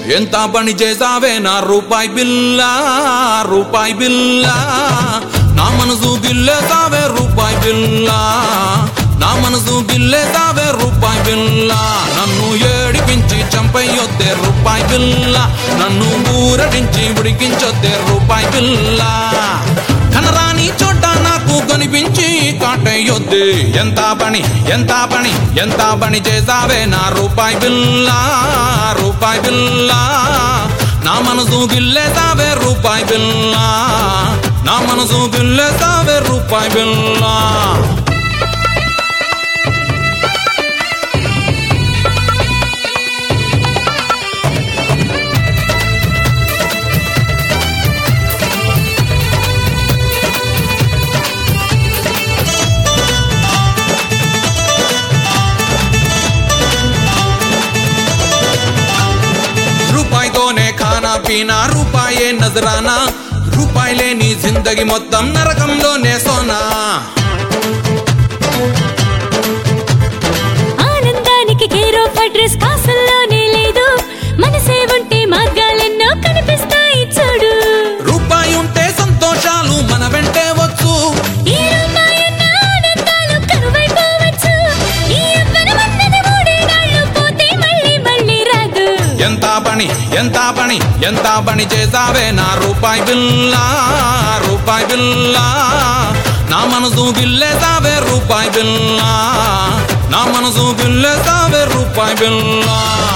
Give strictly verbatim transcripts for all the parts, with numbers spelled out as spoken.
ఎంత పని చేసావే నా రూపాయి బిల్ల రూపాయి బిల్ల నా మనసు గిల్లేసావే రూపాయి బిల్ల నా మనసు గిల్లేసావే రూపాయి బిల్ల నన్ను ఏడిపించి చంపయ్యొద్దే రూపాయి బిల్ల నన్ను ఊరడించి ఉడికించొద్దే రూపాయి బిల్ల కనరాని చోట నాకు కనిపించి కాటయ్యొద్దే ఎంత పని ఎంత పని ఎంత పని చేసావే నా రూపాయి బిల్ల రూపాయి బిల్ల నా మనసు గిల్లేసావే రూపాయి బిల్ల నా మనసు గిల్లేసావే రూపాయి బిల్ల రూపాయితోనే ఖానా పీనా రూపాయే నజరానా రూపాయి లేని జిందగీ మొత్తం నరకంలోనే సోనా ఆనందానికి కేర్ ఆఫ్ అడ్రస్ కాసుల్లోనే లేదు మనసే ఉంటే మార్గాలెన్నో కనిపిస్తాయి చూడు రూపాయి ఉంటే సంతోషాలు మన వెంటే వచ్చు ఈ రూపాయన్న ఆనందాలు కరువైపోవచ్చు ఈ యవ్వనమన్నది మూడేనాళ్ళు పోతే మళ్ళీ మళ్ళీ రాదు ఎంత పని ఎంత పని ఎంత పని చేసావే నా రూపాయి బిల్ల రూపాయి బిల్ల నా మనసు గిల్లేసావే రూపాయి బిల్ల నా మనసు గిల్లేసావే రూపాయి బిల్ల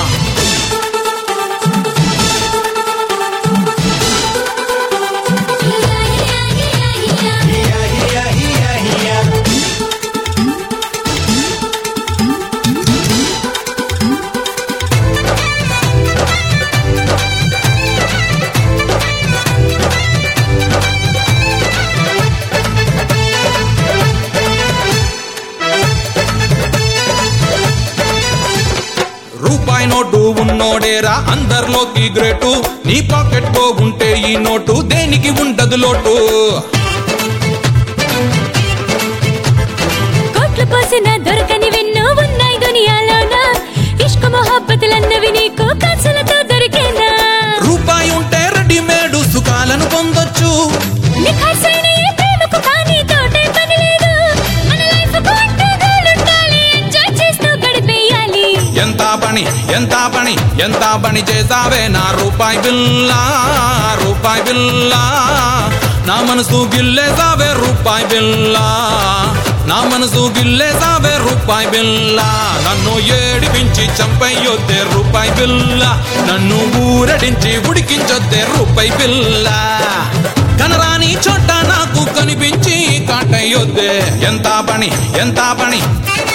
రూపాయి నోటు ఉన్నోడేరా అందరిలోకి గ్రేటు నీ పాకెట్ తో ఉంటే ఈ నోటు దేనికి ఉండదు లోటు కోట్లు పోసిన దొరకని వెన్నో ఉన్నాయి దునియాలోన ఇష్క మొహబ్బతులన్నవి నీకు కాసులతో దొరికేనా రూపాయి ఉంటే రెడీమేడు సుఖాలను పొందొచ్చు నిఖార్సైన ఈ ప్రేమకు కానీ తోటే పని లేదు మన లైఫ్ కు అంటూ గోలుండాలి ఎంజాయ్ చేస్తూ గడిపేయాలి ఎంత పని ఎంత పని ఎంత పని చేసావే నా రూపాయి బిల్ల రూపాయి బిల్ల నా మనసు గిల్లేసావే రూపాయి బిల్ల నా మనసు గిల్లేసావే రూపాయి బిల్ల నన్ను ఏడిపించి చంపయ్యొద్దే రూపాయి బిల్ల నన్ను ఊరడించి ఉడికించొద్దే రూపాయి బిల్ల కనరాని చోట నాకు కనిపించి కాటయ్యొద్దే ఎంత పని ఎంత పని